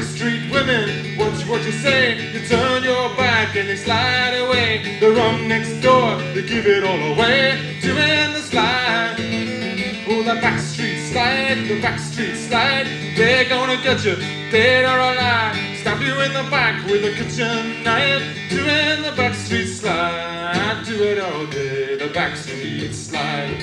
backstreet women, watch what you say. You turn your back and they slide away. The rum next door, they give it all away. Doing the slide. Oh, the backstreet slide, the backstreet slide. They're gonna get you, dead or alive. Stab you in the back with a kitchen knife. Doing the backstreet slide. Do it all day, the backstreet slide.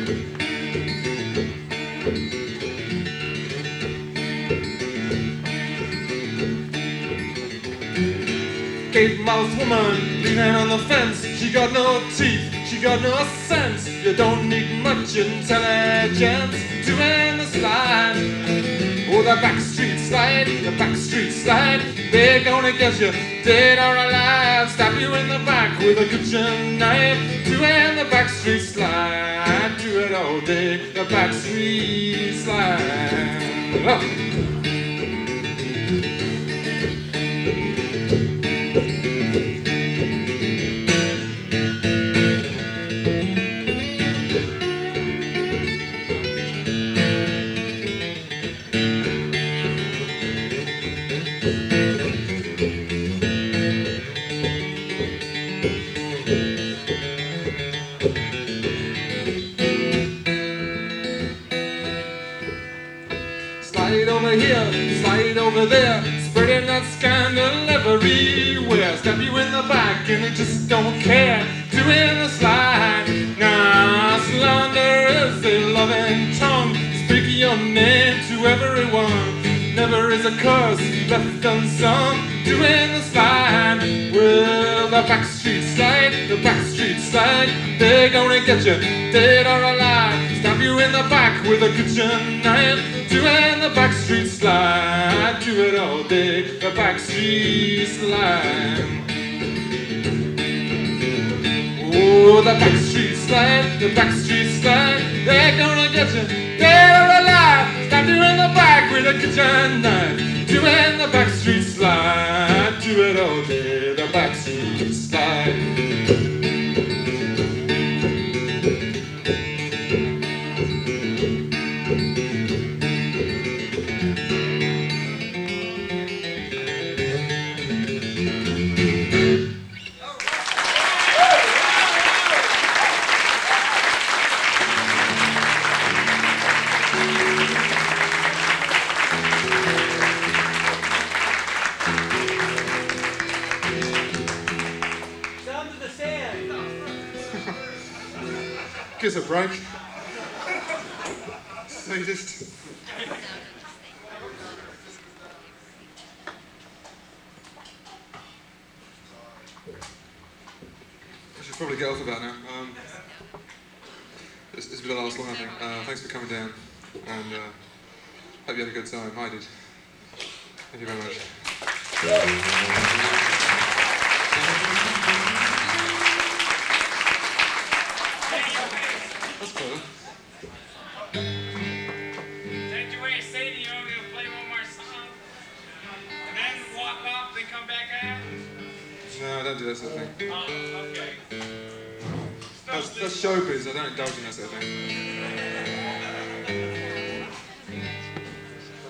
Gate-mouthed woman leaning on the fence. She got no teeth, she got no sense. You don't need much intelligence doing the slide. Oh, the backstreet slide, the backstreet slide. They're gonna get you, dead or alive. Stab you in the back with a kitchen knife. Doing the backstreet slide. Do it all day, the backstreet slide. Oh. Slide over here, slide over there, spreading that scandal everywhere. Stab you in the back and they just don't care. Doing the slide. Nah, slander is a loving tongue. Speak your name to everyone. Never is a curse left unsung. Doing the slide. Well, the backstreet slide, the backstreet slide. They're gonna get you, dead or alive. Stab you in the back with a kitchen knife. Doing the backstreet slide. Do it all day, the backstreet slide. Oh, the backstreet slide, the backstreet slide. They're gonna get you, dead or alive. Stab you in the back with a kitchen knife. Doing the backstreet slide. Do it all day, the backstreet slide. Give us a break. So you just... I should probably get off about now. It's been the last one, I think. Thanks for coming down, and hope you had a good time. I did. Thank you very much. That's cool. Take your way, say to you, I'm going to play one more song, and then walk off, then come back out? No, I don't do that sort of thing. Oh, okay. That's showbiz, I don't indulge in that sort of thing.